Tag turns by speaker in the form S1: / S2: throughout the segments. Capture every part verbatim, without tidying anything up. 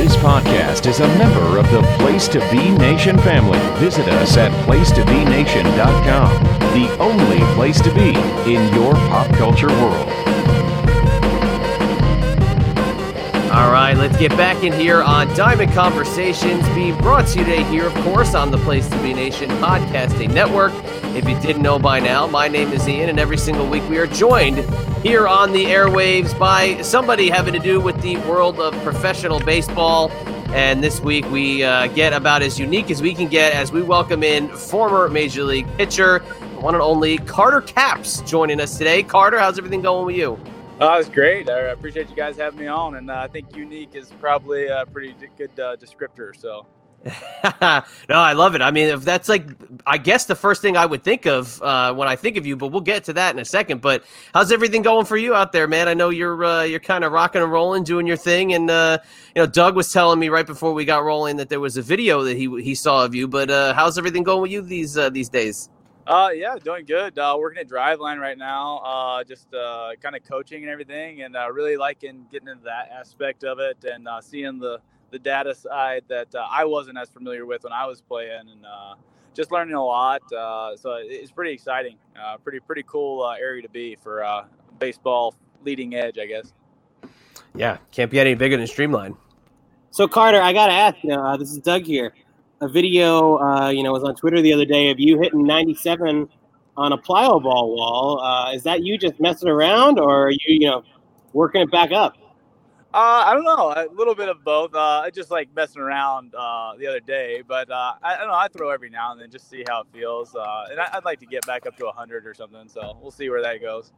S1: This podcast is a member of the Place to Be Nation family. Visit us at place to be nation dot com, the only place to be in your pop culture world.
S2: All right, let's get back in here on Diamond Conversations, being brought to you today here, of course, on the Place to Be Nation podcasting network. If you didn't know by now, my name is Ian, and every single week we are joined here on the airwaves by somebody having to do with the world of professional baseball. And this week we uh, get about as unique as we can get as we welcome in former Major League pitcher, one and only Carter Capps, joining us today. Carter, how's everything going with you?
S3: Oh, it's great. I appreciate you guys having me on, and uh, I think unique is probably a pretty good uh, descriptor. So,
S2: no, I love it. I mean, if that's like, I guess the first thing I would think of uh, when I think of you, but we'll get to that in a second. But how's everything going for you out there, man? I know you're uh, you're kind of rocking and rolling, doing your thing, and uh, you know, Doug was telling me right before we got rolling that there was a video that he he saw of you. But uh, how's everything going with you these uh, these days?
S3: Uh, yeah, doing good. Uh, working at Driveline right now, uh, just uh, kind of coaching and everything, and uh, really liking getting into that aspect of it and uh, seeing the, the data side that uh, I wasn't as familiar with when I was playing, and uh, just learning a lot. Uh, so it's pretty exciting. Uh, pretty pretty cool uh, area to be for uh, baseball leading edge, I guess.
S2: Yeah, can't be any bigger than Streamline.
S4: So Carter, I gotta ask, you know, uh, this is Doug here. A video, uh, you know, was on Twitter the other day of you hitting ninety-seven on a plyo ball wall. Uh, is that you just messing around, or are you, you know, working it back up?
S3: Uh, I don't know, a little bit of both. Uh, I just like messing around uh, the other day, but uh, I, I don't know. I throw every now and then just see how it feels, uh, and I, I'd like to get back up to one hundred or something. So we'll see where that goes.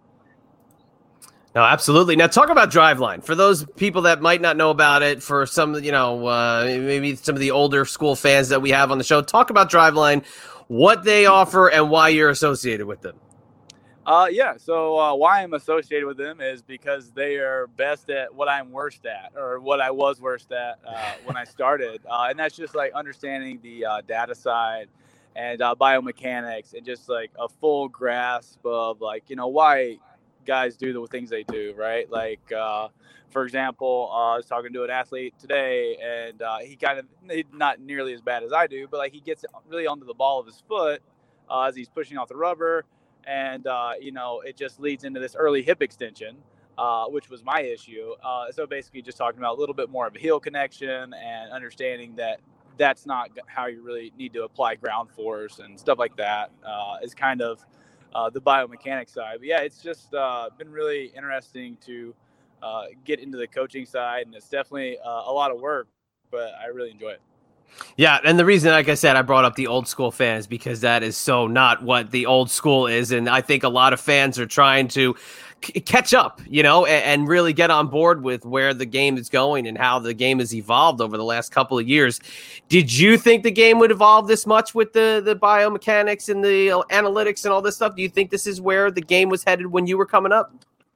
S2: No, absolutely. Now, talk about Driveline. For those people that might not know about it, for some, you know, uh, maybe some of the older school fans that we have on the show, talk about Driveline, what they offer, and why you're associated with them.
S3: Uh, yeah, so uh, why I'm associated with them is because they are best at what I'm worst at, or what I was worst at uh, when I started. Uh, and that's just like understanding the uh, data side and uh, biomechanics and just like a full grasp of like, you know, why guys do the things they do, right? Like, uh, for example, uh, I was talking to an athlete today, and uh, he kind of, not nearly as bad as I do, but like he gets really onto the ball of his foot uh, as he's pushing off the rubber, and uh, you know, it just leads into this early hip extension, uh, which was my issue. Uh, so basically, just talking about a little bit more of a heel connection and understanding that that's not how you really need to apply ground force and stuff like that uh, is kind of Uh, the biomechanics side. But yeah, it's just uh, been really interesting to uh, get into the coaching side, and it's definitely uh, a lot of work, but I really enjoy it.
S2: Yeah, and the reason, like I said, I brought up the old school fans because that is so not what the old school is, and I think a lot of fans are trying to c- catch up, you know, and, and really get on board with where the game is going and how the game has evolved over the last couple of years. Did you think the game would evolve this much with the, the biomechanics and the analytics and all this stuff? Do you think this is where the game was headed when you were coming up?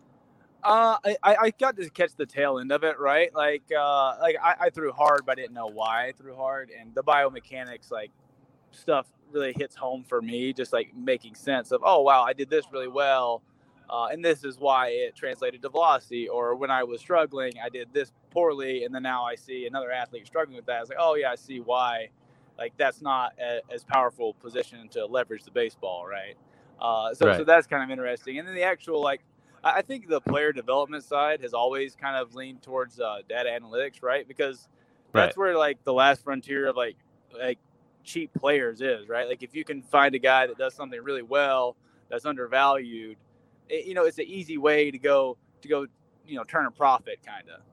S3: Uh, I, I got to catch the tail end of it, right? Like, uh, like I, I threw hard, but I didn't know why I threw hard. And the biomechanics, like, stuff really hits home for me, just like making sense of, oh, wow, I did this really well. Uh, and this is why it translated to velocity. Or when I was struggling, I did this poorly. And then now I see another athlete struggling with that. It's like, oh, yeah, I see why. Like, that's not a, as powerful position to leverage the baseball, right? Uh, so,
S2: right.
S3: so that's kind of interesting. And then the actual, like, I think the player development side has always kind of leaned towards uh, data analytics, right? Because that's right. where like the last frontier of like like cheap players is, right? Like if you can find a guy that does something really well that's undervalued, it, you know, it's an easy way to go to go, you know, turn a profit, kind of.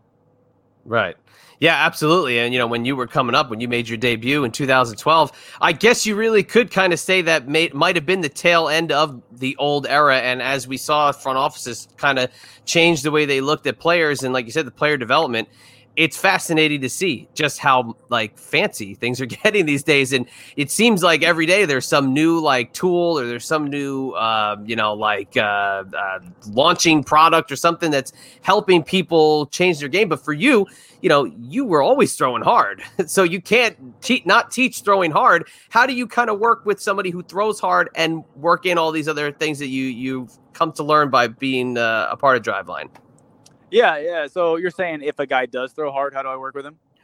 S2: Right. Yeah, absolutely. And, you know, when you were coming up, when you made your debut in two thousand twelve, I guess you really could kind of say that may, might have been the tail end of the old era. And as we saw front offices kind of change the way they looked at players and, like you said, the player development, it's fascinating to see just how like fancy things are getting these days. And it seems like every day there's some new like tool or there's some new, uh, you know, like uh, uh, launching product or something that's helping people change their game. But for you, you know, you were always throwing hard. So you can't te- not teach throwing hard. How do you kind of work with somebody who throws hard and work in all these other things that you, you've come to learn by being uh, a part of Driveline?
S3: Yeah, yeah. So you're saying if a guy does throw hard, how do I work with him?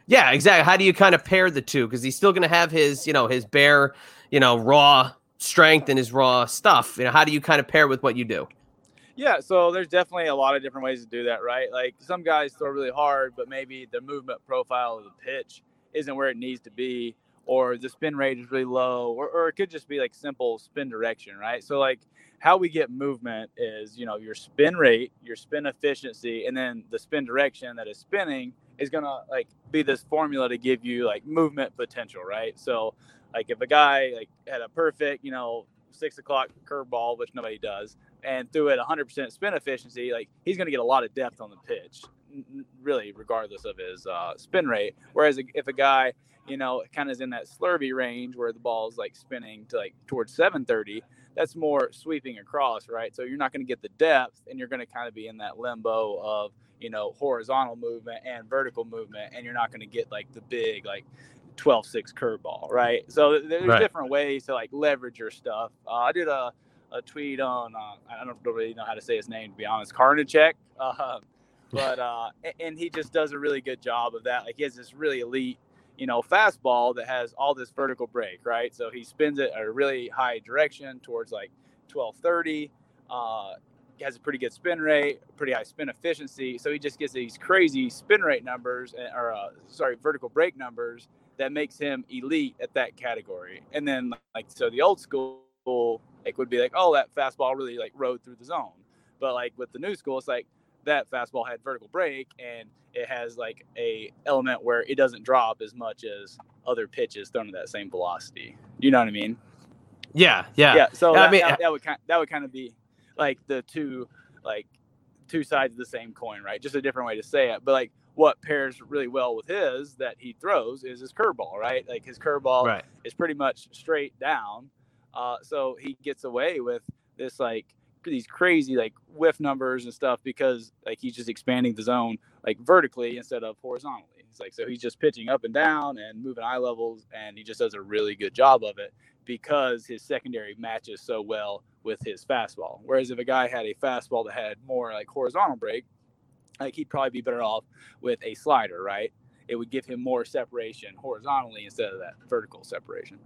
S2: Yeah, exactly. How do you kind of pair the two? Because he's still going to have his, you know, his bare, you know, raw strength and his raw stuff. You know, how do you kind of pair with what you do?
S3: Yeah, so there's definitely a lot of different ways to do that, right? Like some guys throw really hard, but maybe the movement profile of the pitch isn't where it needs to be, or the spin rate is really low, or, or it could just be like simple spin direction, right? So like how we get movement is, you know, your spin rate, your spin efficiency, and then the spin direction that is spinning is gonna like be this formula to give you like movement potential, right? So like if a guy like had a perfect, you know, six o'clock curveball, which nobody does, and threw it one hundred percent spin efficiency, like he's going to get a lot of depth on the pitch, really, regardless of his uh, spin rate. Whereas if a guy, you know, kind of is in that slurvy range where the ball is like spinning to like towards seven thirty, that's more sweeping across, right? So you're not going to get the depth, and you're going to kind of be in that limbo of, you know, horizontal movement and vertical movement, and you're not going to get like the big like twelve six curveball, right? So there's right. different ways to like leverage your stuff. Uh, I did a, a tweet on, uh, I don't really know how to say his name, to be honest, Karnacek, uh, but uh, and he just does a really good job of that. Like he has this really elite, you know, fastball that has all this vertical break, right? So he spins it at a really high direction towards like twelve thirty. Uh, has a pretty good spin rate, pretty high spin efficiency. So he just gets these crazy spin rate numbers, or uh, sorry, vertical break numbers that makes him elite at that category. And then like, so the old school like would be like, oh, that fastball really like rode through the zone. But like with the new school, it's like that fastball had vertical break, and it has like a element where it doesn't drop as much as other pitches thrown at that same velocity. You know what I mean?
S2: Yeah. Yeah.
S3: Yeah. So
S2: yeah,
S3: that,
S2: I mean,
S3: that, that would kind that would kind of be like the two, like two sides of the same coin, right? Just a different way to say it. But like what pairs really well with his that he throws is his curveball, right? Like his curveball right. is pretty much straight down. Uh, so he gets away with this, like these crazy like whiff numbers and stuff because like he's just expanding the zone like vertically instead of horizontally. It's like, so he's just pitching up and down and moving eye levels, and he just does a really good job of it because his secondary matches so well with his fastball. Whereas if a guy had a fastball that had more like horizontal break, like he'd probably be better off with a slider, right? It would give him more separation horizontally instead of that vertical separation.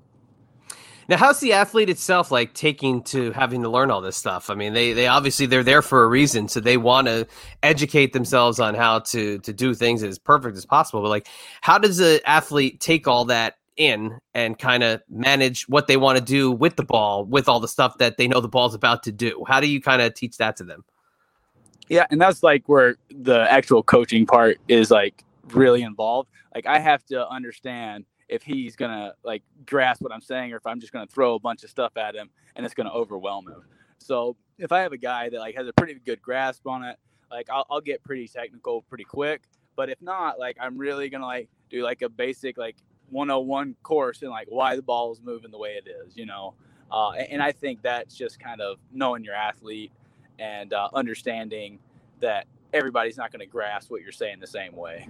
S2: Now, how's the athlete itself like taking to having to learn all this stuff? I mean, they they obviously they're there for a reason, so they want to educate themselves on how to to do things as perfect as possible. But like, how does an athlete take all that in and kind of manage what they want to do with the ball, with all the stuff that they know the ball's about to do? How do you kind of teach that to them?
S3: Yeah, and that's like where the actual coaching part is like really involved. Like I have to understand if he's going to like grasp what I'm saying, or if I'm just going to throw a bunch of stuff at him and it's going to overwhelm him. So if I have a guy that like has a pretty good grasp on it, like I'll, I'll get pretty technical pretty quick. But if not, like I'm really going to like do like a basic like one oh one course and like why the ball is moving the way it is, you know? Uh, and, and I think that's just kind of knowing your athlete and uh, understanding that everybody's not going to grasp what you're saying the same way.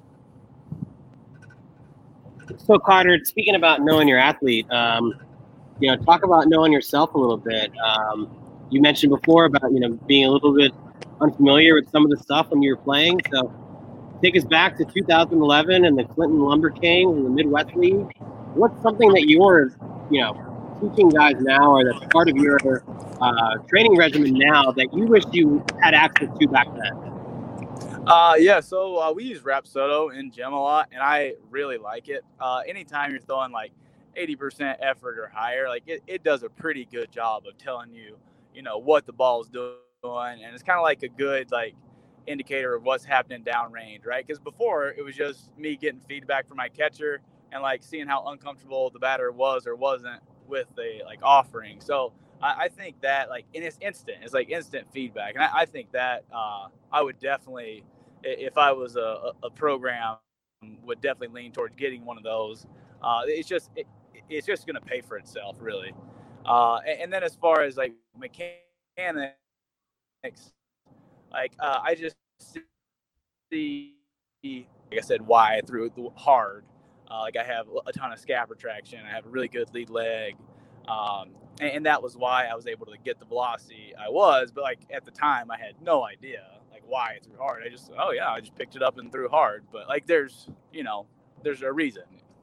S4: So, Carter, speaking about knowing your athlete, um, you know, talk about knowing yourself a little bit. Um, you mentioned before about, you know, being a little bit unfamiliar with some of the stuff when you were playing. So take us back to two thousand eleven and the Clinton Lumber Kings and the Midwest League. What's something that you're, you know, teaching guys now, or that's part of your uh, training regimen now that you wish you had access to back then?
S3: Uh, yeah, so uh, we use Rapsodo in gym a lot, and I really like it. Uh, anytime you're throwing like eighty percent effort or higher, like it, it does a pretty good job of telling you, you know, what the ball is doing, and it's kind of like a good like indicator of what's happening downrange, right? Because before it was just me getting feedback from my catcher and like seeing how uncomfortable the batter was or wasn't with the like offering. So I, I think that like, and it's instant, it's like instant feedback, and I, I think that uh, I would definitely, if I was a, a program, would definitely lean towards getting one of those. Uh, it's just it, it's just going to pay for itself, really. Uh, and, and then as far as like mechanics, like uh, I just see, like I said, why I threw it hard. Uh, like I have a ton of scap retraction. I have a really good lead leg. Um, and, and that was why I was able to get the velocity I was. But like at the time, I had no idea like why I threw hard. I just, oh yeah, I just picked it up and threw hard. But like there's, you know, there's a reason.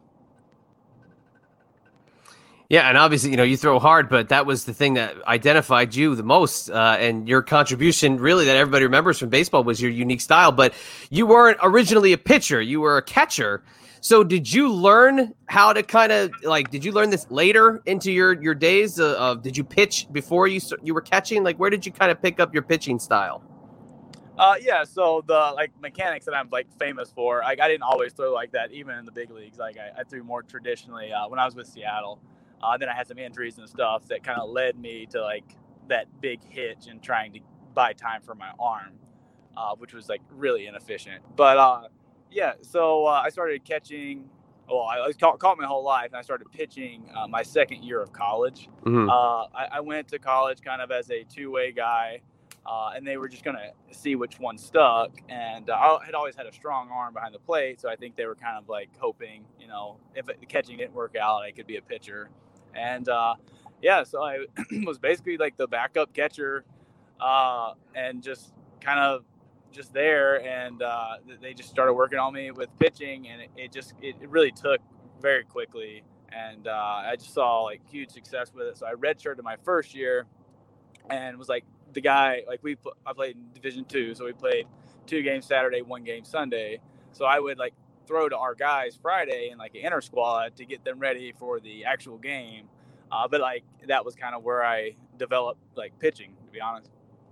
S2: Yeah, and obviously, you know, you throw hard, but that was the thing that identified you the most, uh, and your contribution, really, that everybody remembers from baseball was your unique style. But you weren't originally a pitcher; you were a catcher. So, did you learn how to kind of like? Did you learn this later into your your days? Of, of did you pitch before you you were catching? Like, where did you kind of pick up your pitching style?
S3: Uh, yeah, so the like mechanics that I'm like famous for, like I didn't always throw like that, even in the big leagues. Like I, I threw more traditionally uh, when I was with Seattle. Uh, then I had some injuries and stuff that kind of led me to like that big hitch and trying to buy time for my arm, uh, which was like really inefficient. But uh, yeah, so uh, I started catching. Well, I was caught, caught my whole life, and I started pitching uh, my second year of college.
S2: Mm-hmm.
S3: Uh, I, I went to college kind of as a two-way guy, uh, and they were just gonna see which one stuck. And uh, I had always had a strong arm behind the plate, so I think they were kind of like hoping, you know, if it, the catching didn't work out, I could be a pitcher. And uh, yeah, so I was basically like the backup catcher, uh, and just kind of just there. And uh, they just started working on me with pitching, and it, it just it, it really took very quickly. And uh, I just saw like huge success with it. So I redshirted my first year, and was like the guy. Like we, I played in Division Two, so we played two games Saturday, one game Sunday. So I would like throw to our guys Friday in like an inter squad to get them ready for the actual game. Uh, but like that was kind of where I developed like pitching, to be honest.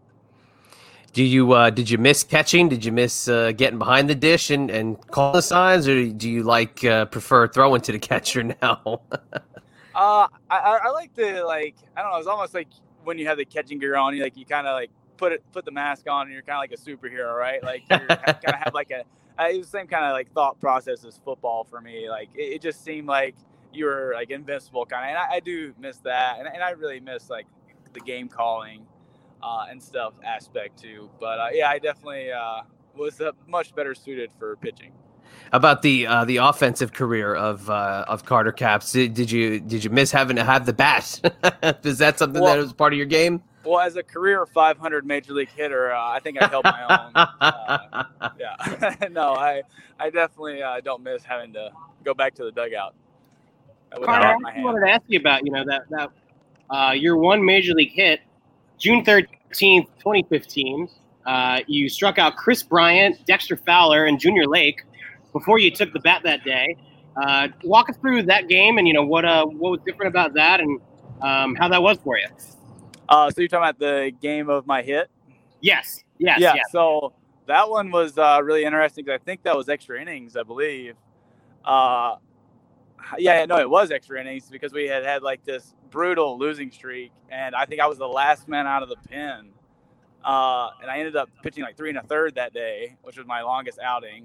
S2: Do you uh, did you miss catching? Did you miss uh, getting behind the dish and, and calling the signs, or do you like uh, prefer throwing to the catcher now?
S3: uh, I, I like the like I don't know. It's almost like when you have the catching gear on, you like you kind of like put it put the mask on, and you're kind of like a superhero, right? Like you kind of have like a Uh, it was the same kind of like thought process as football for me. Like it, it just seemed like you were like invincible kind of, and I, I do miss that, and, and I really miss like the game calling uh, and stuff aspect too. But uh, yeah, I definitely uh, was uh, much better suited for pitching.
S2: About the uh, the offensive career of uh, of Carter Capps, did, did you did you miss having to have the bat? Is that something well, that was part of your game?
S3: Well, as a career five hundred major league hitter, uh, I think I held my own. Uh, yeah, no, I I definitely uh, don't miss having to go back to the dugout.
S4: Carter, I wanted to ask you about you know that that uh, your one major league hit, June thirteenth, twenty fifteen. Uh, you struck out Chris Bryant, Dexter Fowler, and Junior Lake before you took the bat that day. Uh, walk us through that game and you know what uh what was different about that and um, how that was for you.
S3: Uh, so you're talking about the game of my hit?
S4: Yes. Yes.
S3: Yeah.
S4: Yes.
S3: So that one was uh, really interesting because I think that was extra innings, I believe. Uh, yeah, no, it was extra innings because we had had like this brutal losing streak, and I think I was the last man out of the pen. Uh, and I ended up pitching like three and a third that day, which was my longest outing.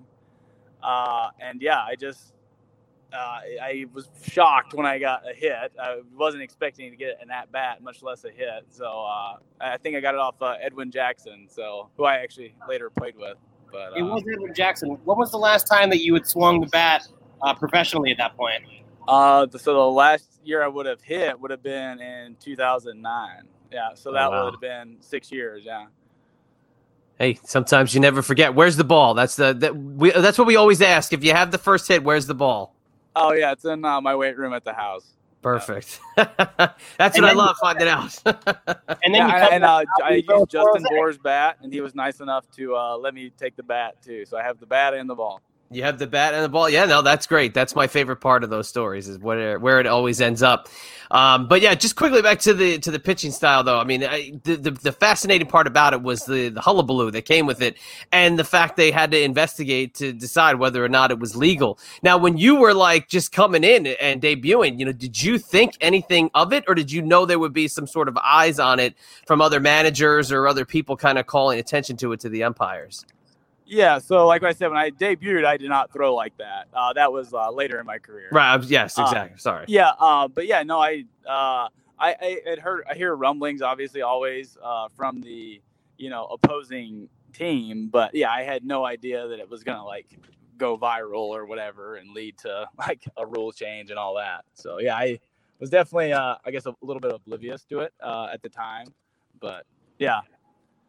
S3: Uh, and yeah, I just. Uh, I was shocked when I got a hit. I wasn't expecting to get an at-bat, much less a hit. So uh, I think I got it off uh, Edwin Jackson, so who I actually later played with. But uh,
S4: it was Edwin Jackson. When was the last time that you had swung the bat uh, professionally at that point?
S3: Uh, so the last year I would have hit would have been in two thousand nine. Yeah, so that oh, wow. would have been six years, yeah.
S2: Hey, sometimes you never forget. Where's the ball? That's the that we. That's what we always ask. If you have the first hit, where's the ball?
S3: Oh, yeah, it's in uh, my weight room at the house.
S2: Perfect. Yeah. That's and what I love finding out.
S3: and then yeah, and uh, I used Justin Boer's bat, and he was nice enough to uh, let me take the bat, too. So I have the bat and the ball.
S2: You have the bat and the ball. Yeah, no, that's great. That's my favorite part of those stories is where where it always ends up. Um, but yeah, just quickly back to the to the pitching style, though. I mean, I, the, the the fascinating part about it was the the hullabaloo that came with it, and the fact they had to investigate to decide whether or not it was legal. Now, when you were like just coming in and debuting, you know, did you think anything of it, or did you know there would be some sort of eyes on it from other managers or other people kind of calling attention to it to the umpires?
S3: Yeah, so like I said, when I debuted, I did not throw like that. Uh, that was uh, later in my career.
S2: Right. Yes. Exactly. Uh, Sorry.
S3: Yeah. Uh, but yeah, no, I, uh, I, I had heard, I hear rumblings, obviously, always uh, from the, you know, opposing team. But yeah, I had no idea that it was gonna like go viral or whatever and lead to like a rule change and all that. So yeah, I was definitely, uh, I guess, a little bit oblivious to it uh, at the time. But yeah.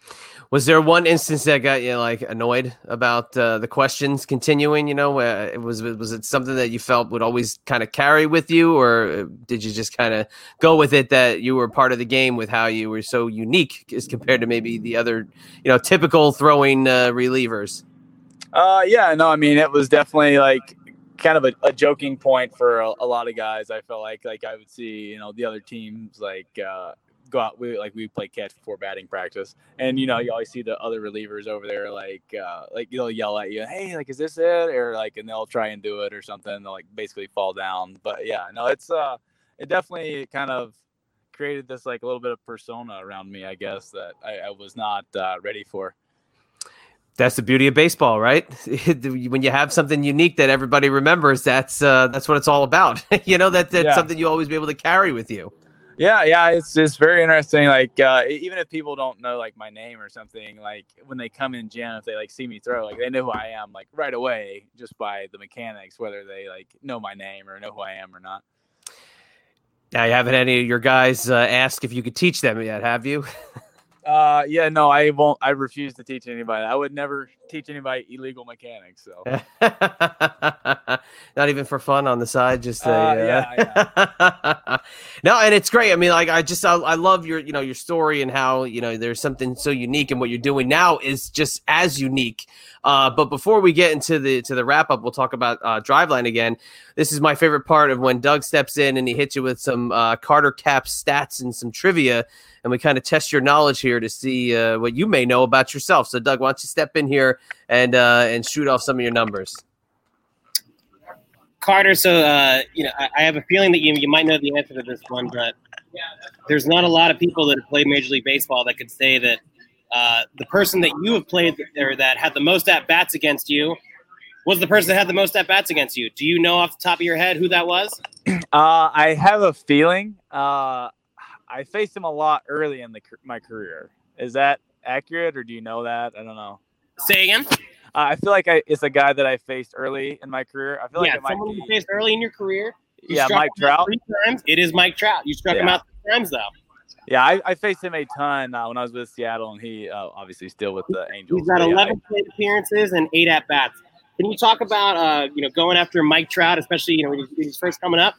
S2: Was there one instance that got you like annoyed about uh, the questions continuing? You know, uh, it was was it something that you felt would always kind of carry with you, or did you just kind of go with it that you were part of the game with how you were so unique as compared to maybe the other, you know, typical throwing uh, relievers?
S3: Uh, yeah, no, I mean, it was definitely like kind of a, a joking point for a, a lot of guys. I felt like like I would see, you know, the other teams like. Uh, go out we like we play catch before batting practice, and you know you always see the other relievers over there like uh like they'll yell at you, hey, like, is this it, or like, and they'll try and do it or something. They'll like basically fall down. But yeah, no, it's uh it definitely kind of created this like a little bit of persona around me, I guess, that I, I was not uh, ready for.
S2: That's the beauty of baseball, right? When you have something unique that everybody remembers, that's uh that's what it's all about. You know, that that's
S3: yeah.
S2: something you always be able to carry with you.
S3: Yeah, yeah, it's it's very interesting. Like uh, even if people don't know like my name or something, like when they come in gym, if they like see me throw, like they know who I am like right away just by the mechanics, whether they like know my name or know who I am or not.
S2: Now, you haven't had any of your guys uh, ask if you could teach them yet, have you?
S3: Uh, yeah, no, I won't. I refuse to teach anybody. I would never teach anybody illegal mechanics. So,
S2: not even for fun on the side, just a,
S3: uh,
S2: uh...
S3: yeah, yeah.
S2: No, and it's great. I mean, like, I just, I, I love your, you know, your story and how, you know, there's something so unique, and what you're doing now is just as unique. Uh, but before we get into the to the wrap up, we'll talk about uh, Driveline again. This is my favorite part of when Doug steps in and he hits you with some uh, Carter Cap stats and some trivia, and we kind of test your knowledge here to see uh, what you may know about yourself. So, Doug, why don't you step in here and uh, and shoot off some of your numbers?
S4: Carter, so uh, you know, I, I have a feeling that you you might know the answer to this one, but there's not a lot of people that have played Major League Baseball that could say that uh, the person that you have played or that had the most at bats against you was the person that had the most at bats against you. Do you know off the top of your head who that was?
S3: Uh, I have a feeling. Uh, I faced him a lot early in the my career. Is that accurate, or do you know that? I don't know.
S4: Say again.
S3: Uh, I feel like I, it's a guy that I faced early in my career. I feel
S4: yeah,
S3: like it might
S4: someone
S3: be.
S4: you faced early in your career. You
S3: Yeah, Mike Trout.
S4: Three times. It is Mike Trout. You struck
S3: yeah.
S4: him out three times, though.
S3: Yeah, I, I faced him a ton uh, when I was with Seattle, and he uh, obviously still with the Angels.
S4: He's got
S3: yeah,
S4: eleven plate appearances and eight at bats. Can you talk about uh, you know going after Mike Trout, especially you know when he's first coming up?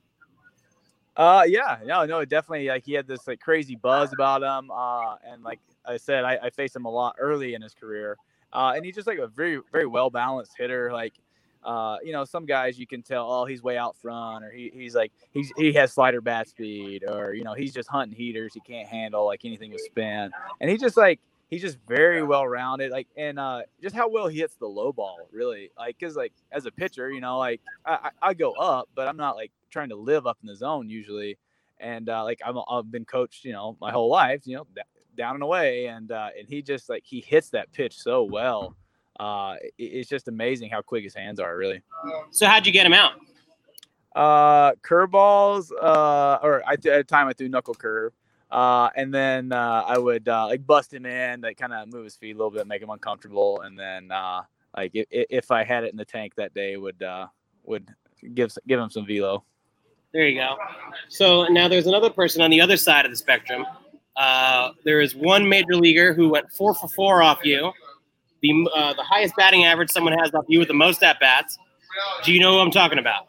S3: Uh, yeah, no, no, definitely. Like he had this like crazy buzz about him, uh, and like I said, I, I faced him a lot early in his career, uh, and he's just like a very, very well balanced hitter. Like, uh, you know, some guys you can tell, oh, he's way out front, or he, he's like he's he has slider bat speed, or you know, he's just hunting heaters. He can't handle like anything with spin, and he just like. He's just very well rounded, like, and uh, just how well he hits the low ball, really. Like, cause like as a pitcher, you know, like I, I go up, but I'm not like trying to live up in the zone usually. And uh, like I'm, I've been coached, you know, my whole life, you know, down and away, and uh, and he just like he hits that pitch so well. Uh, it, it's just amazing how quick his hands are, really.
S4: So how'd you get him out?
S3: Uh, curveballs, uh, or I, at the time I threw knuckle curve. Uh, and then uh, I would uh, like bust him in, like kind of move his feet a little bit, make him uncomfortable, and then uh, like if, if I had it in the tank that day, would uh, would give give him some velo.
S4: There you go. So now there's another person on the other side of the spectrum. Uh, there is one major leaguer who went four for four off you, the uh, the highest batting average someone has off you with the most at bats. Do you know who I'm talking about?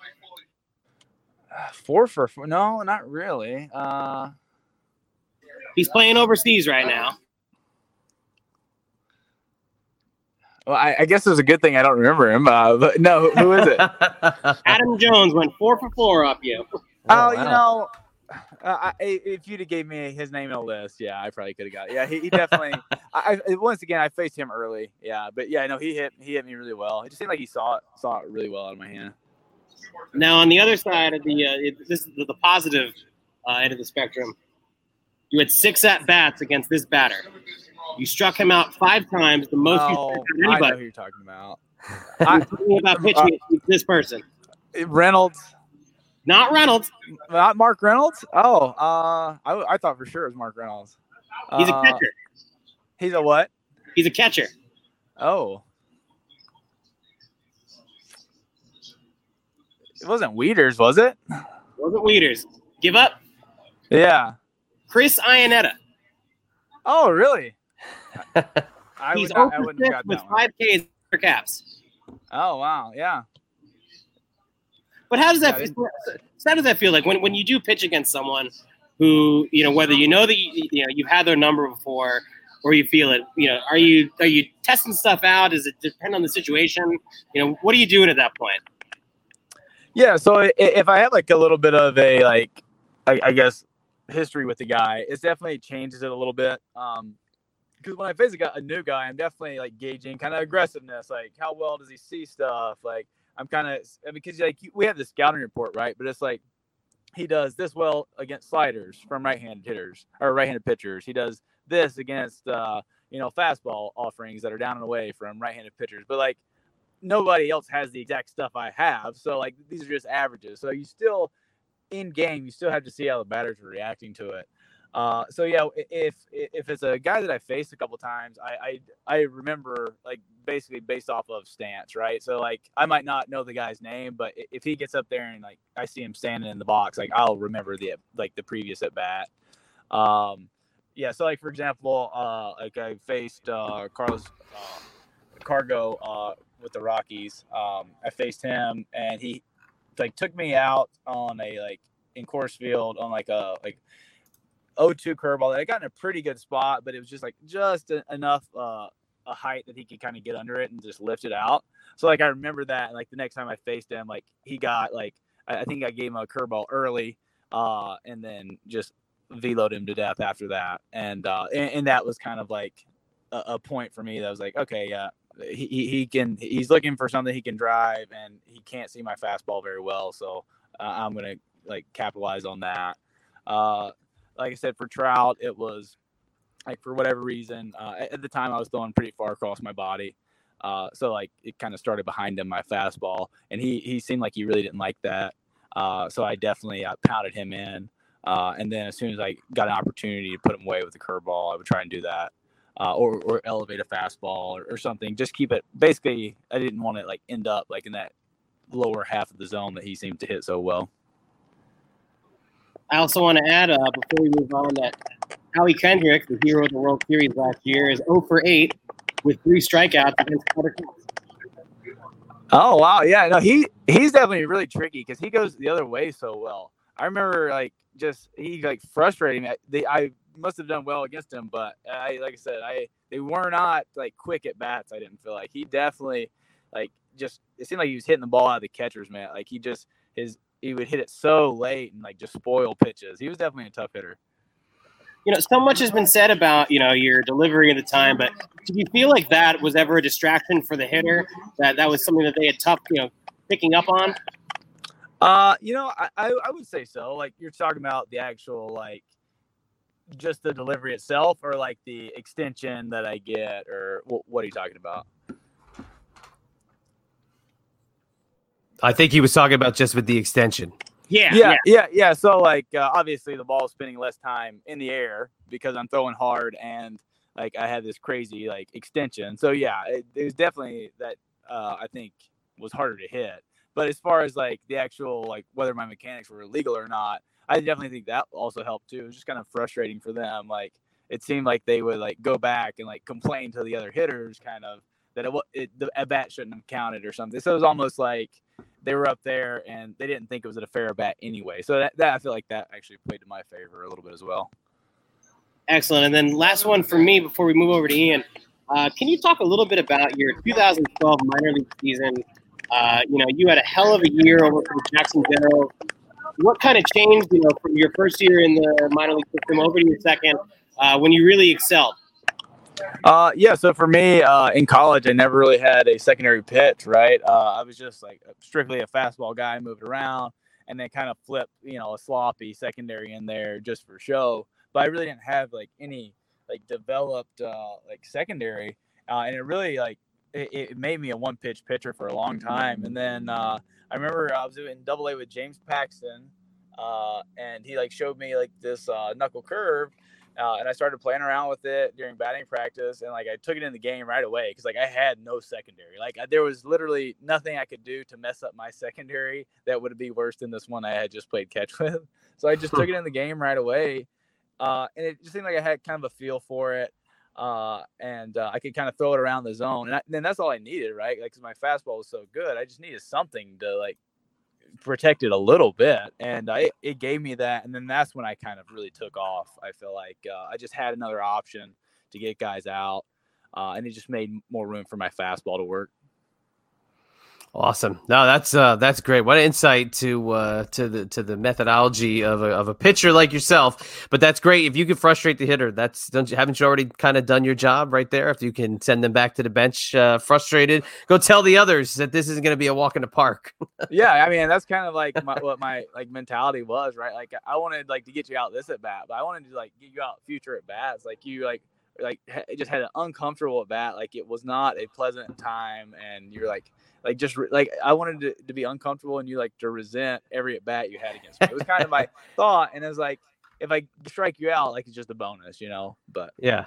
S3: Uh, four for four? No, not really. Uh,
S4: He's playing overseas right now.
S3: Well, I, I guess it's a good thing I don't remember him. Uh, but no, who, who is it?
S4: Adam Jones went four for four up you.
S3: Oh,
S2: wow.
S3: you know, uh, I, if you'd have gave me his name on the list, yeah, I probably could have got it. Yeah, he, he definitely. I, I once again I faced him early. Yeah, but yeah, no, he hit he hit me really well. It just seemed like he saw it saw it really well out of my hand.
S4: Now on the other side of the uh, it, this is the, the positive uh, end of the spectrum. You had six at bats against this batter. You struck him out five times, the most
S3: Oh,
S4: you
S3: I
S4: struck
S3: know
S4: anybody.
S3: who you're talking about.
S4: I'm talking about pitching uh, this person.
S3: Reynolds.
S4: Not Reynolds.
S3: Not Mark Reynolds? Oh, uh, I, I thought for sure it was Mark Reynolds.
S4: He's
S3: uh,
S4: a catcher.
S3: He's a what?
S4: He's a catcher.
S3: Oh. It wasn't Weeders, was it?
S4: Wasn't Weeders. Give up?
S3: Yeah.
S4: Chris Iannetta.
S3: Oh, really? I
S4: He's
S3: would not, I
S4: over
S3: wouldn't have got
S4: with
S3: that one.
S4: five Ks for caps.
S3: Oh wow, yeah.
S4: But how does that
S3: Yeah,
S4: feel? So how does that feel like when, when you do pitch against someone who, you know, whether you know that you, you know you've had their number before or you feel it, you know, are you are you testing stuff out? Does it depend on the situation? You know, what are you doing at that point?
S3: Yeah, so i- if I have like a little bit of a like, I, I guess, history with the guy, it definitely changes it a little bit. Um, because when I face a, guy, a new guy, I'm definitely like gauging kind of aggressiveness, like how well does he see stuff. Like I'm kind of because like we have the scouting report, right? But it's like he does this well against sliders from right-handed hitters or right-handed pitchers. He does this against uh, you know fastball offerings that are down and away from right-handed pitchers. But like nobody else has the exact stuff I have. So like these are just averages. So you still in game, you still have to see how the batters are reacting to it. Uh, so yeah, if if it's a guy that I faced a couple times, I, I I remember like basically based off of stance, right? So like I might not know the guy's name, but if he gets up there and like I see him standing in the box, like I'll remember the like the previous at bat. Um, yeah, so like for example, uh, like I faced uh, Carlos uh, Cargo uh, with the Rockies. Um, I faced him, and he like took me out on a like in Coors Field on like a like oh two curveball that I got in a pretty good spot, but it was just like just a, enough uh, a height that he could kind of get under it and just lift it out. So like I remember that, and like the next time I faced him, like he got like I, I think I gave him a curveball early, uh, and then just veloed him to death after that, and uh, and, and that was kind of like a, a point for me that was like, okay, yeah, he he can he's looking for something he can drive, and he can't see my fastball very well, so uh, I'm gonna like capitalize on that. Uh, like I said, for Trout, it was like for whatever reason uh, at the time I was throwing pretty far across my body, uh, so like it kind of started behind him my fastball, and he he seemed like he really didn't like that. Uh, so I definitely uh, pounded him in, uh, and then as soon as I got an opportunity to put him away with the curveball, I would try and do that. Uh, or, or elevate a fastball or, or something. Just keep it. Basically, I didn't want to like end up like in that lower half of the zone that he seemed to hit so well.
S4: I also want to add, uh, before we move on, that Howie Kendrick, the hero of the World Series last year, is oh for eight with three strikeouts against Carter Kidd.
S3: Oh wow, yeah, no, he he's definitely really tricky because he goes the other way so well. I remember like just he like frustrating me. They I must have done well against him, but I like I said, I they were not like quick at bats. I didn't feel like he definitely like just it seemed like he was hitting the ball out of the catcher's mitt. Like he just his he would hit it so late and like just spoil pitches. He was definitely a tough hitter.
S4: You know, so much has been said about, you know, your delivery at the time, but did you feel like that was ever a distraction for the hitter? That that was something that they had tough, you know, picking up on?
S3: Uh, you know, I, I, I would say so. Like you're talking about the actual like just the delivery itself, or like the extension that I get, or what, what are you talking about?
S2: I think he was talking about just with the extension.
S4: Yeah,
S3: yeah,
S4: yeah.
S3: yeah, yeah. So like uh, obviously the ball is spending less time in the air because I'm throwing hard and like I had this crazy like extension. So yeah, it, it was definitely that uh, I think was harder to hit. But as far as like the actual like whether my mechanics were illegal or not, I definitely think that also helped too. It was just kind of frustrating for them. Like it seemed like they would like go back and like complain to the other hitters, kind of that it, it the at bat shouldn't have counted or something. So it was almost like they were up there and they didn't think it was a fair bat anyway. So that, that I feel like that actually played to my favor a little bit as well.
S4: Excellent. And then last one for me before we move over to Ian. Uh, can you talk a little bit about your two thousand twelve minor league season? Uh, you know, you had a hell of a year over for the Jackson Generals. What kind of changed, you know, from your first year in the minor league system over to your second uh, when you really excelled?
S3: Uh, yeah. So for me, uh, in college, I never really had a secondary pitch, right? Uh, I was just like strictly a fastball guy, moved around, and then kind of flipped, you know, a sloppy secondary in there just for show. But I really didn't have like any like developed uh, like secondary, uh, and it really like it, it made me a one pitch pitcher for a long time. And then uh, I remember I was in Double A with James Paxton, uh, and he like showed me like this uh, knuckle curve. Uh, and I started playing around with it during batting practice, and like I took it in the game right away because like I had no secondary. Like I, there was literally nothing I could do to mess up my secondary that would be worse than this one I had just played catch with. So I just took it in the game right away, uh, and it just seemed like I had kind of a feel for it. uh, and uh, I could kind of throw it around the zone. And I, then that's all I needed, right? Like, 'cause my fastball was so good, I just needed something to like protect it a little bit, and I, it gave me that. And then that's when I kind of really took off. I feel like uh, I just had another option to get guys out, uh, and it just made more room for my fastball to work.
S2: Awesome. No, that's uh, that's great. What an insight to uh, to the to the methodology of a of a pitcher like yourself. But that's great. If you can frustrate the hitter, that's don't you haven't you already kind of done your job right there? If you can send them back to the bench uh, frustrated, go tell the others that this isn't going to be a walk in the park.
S3: Yeah, I mean that's kind of like my, what my like mentality was, right? Like I wanted like to get you out this at bat, but I wanted to like get you out future at bats. Like you like like it just had an uncomfortable at bat. Like it was not a pleasant time, and you're like. Like just re- like I wanted to, to be uncomfortable and you like to resent every at bat you had against me. It was kind of my thought, and it was like if I strike you out, like it's just a bonus, you know. But
S2: yeah,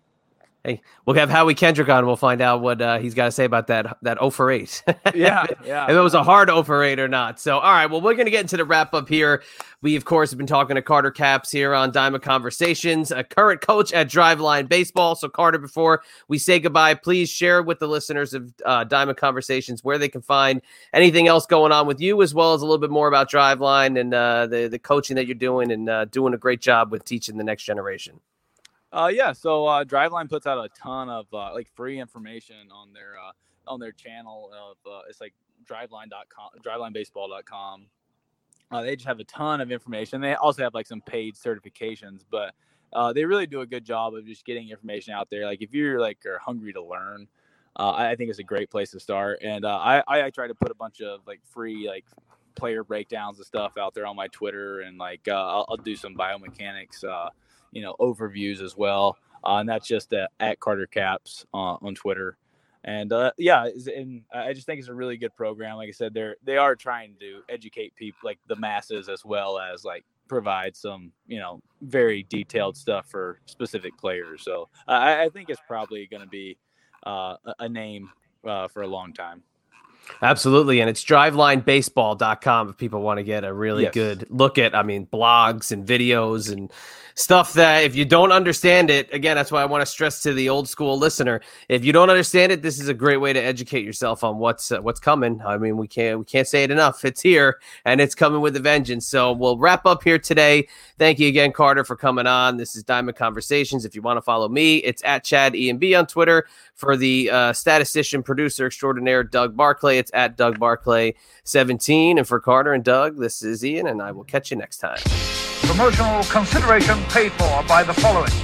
S2: hey, we'll have Howie Kendrick on. We'll find out what uh, he's got to say about that that oh for eight.
S3: yeah, yeah.
S2: If it was a hard oh for eight or not. So all right, well we're gonna get into the wrap up here. We of course have been talking to Carter Capps here on Diamond Conversations, a current coach at Driveline Baseball. So Carter, before we say goodbye, please share with the listeners of uh, Diamond Conversations where they can find anything else going on with you, as well as a little bit more about Driveline and uh, the the coaching that you're doing and uh, doing a great job with teaching the next generation.
S3: Uh, yeah. So uh, Driveline puts out a ton of uh, like free information on their uh, on their channel of uh, it's like driveline dot com, driveline baseball dot com. Uh, they just have a ton of information. They also have like some paid certifications, but uh, they really do a good job of just getting information out there. Like if you're like are hungry to learn, uh, I think it's a great place to start. And uh, I, I try to put a bunch of like free like player breakdowns and stuff out there on my Twitter, and like uh, I'll, I'll do some biomechanics, uh, you know, overviews as well. Uh, and that's just uh, at Carter Capps uh, on Twitter. And uh, yeah, and I just think it's a really good program. Like I said, they're they are trying to educate people, like the masses, as well as like provide some, you know, very detailed stuff for specific players. So uh, I, I think it's probably going to be uh, a name uh, for a long time.
S2: Absolutely. And it's driveline baseball dot com if people want to get a really
S3: Yes.
S2: good look at, I mean, blogs and videos and stuff that if you don't understand it, again, that's why I want to stress to the old school listener. If you don't understand it, this is a great way to educate yourself on what's uh, what's coming. I mean, we can't we can't say it enough. It's here and it's coming with a vengeance. So we'll wrap up here today. Thank you again, Carter, for coming on. This is Diamond Conversations. If you want to follow me, it's at Chad E M B on Twitter. For the uh, statistician, producer extraordinaire, Doug Barclay, it's at Doug Barclay seventeen. And for Carter and Doug, this is Ian, and I will catch you next time.
S5: Promotional consideration paid for by the following.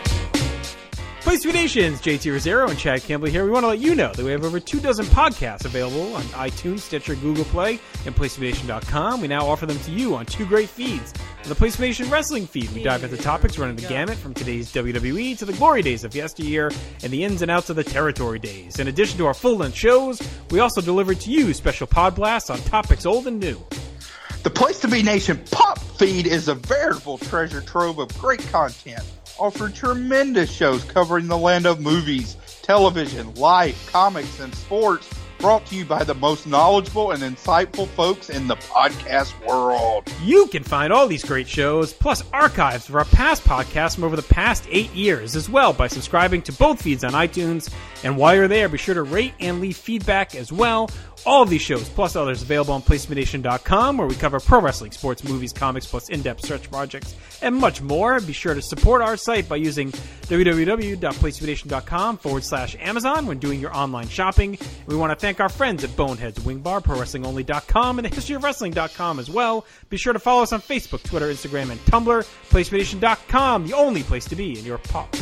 S6: Place to Be Nations, J T Rosero and Chad Campbell here. We want to let you know that we have over two dozen podcasts available on iTunes, Stitcher, Google Play, and place to be nation dot com. We now offer them to you on two great feeds. On the Place to Be Nation Wrestling feed, we dive into topics running the gamut from today's W W E to the glory days of yesteryear and the ins and outs of the territory days. In addition to our full-length shows, we also deliver to you special pod blasts on topics old and new.
S7: The Place to Be Nation Pop feed is a veritable treasure trove of great content, offering tremendous shows covering the land of movies, television, life, comics, and sports, brought to you by the most knowledgeable and insightful folks in the podcast world.
S6: You can find all these great shows, plus archives of our past podcasts from over the past eight years as well by subscribing to both feeds on iTunes. And while you're there, be sure to rate and leave feedback as well. All of these shows, plus others, available on place to be nation dot com, where we cover pro wrestling, sports, movies, comics, plus in-depth search projects, and much more. Be sure to support our site by using w w w dot place to be nation dot com forward slash Amazon when doing your online shopping. And we want to thank our friends at Boneheads Wing Bar, pro wrestling only dot com, and the history of wrestling dot com as well. Be sure to follow us on Facebook, Twitter, Instagram, and Tumblr. place to be nation dot com, the only place to be in your pop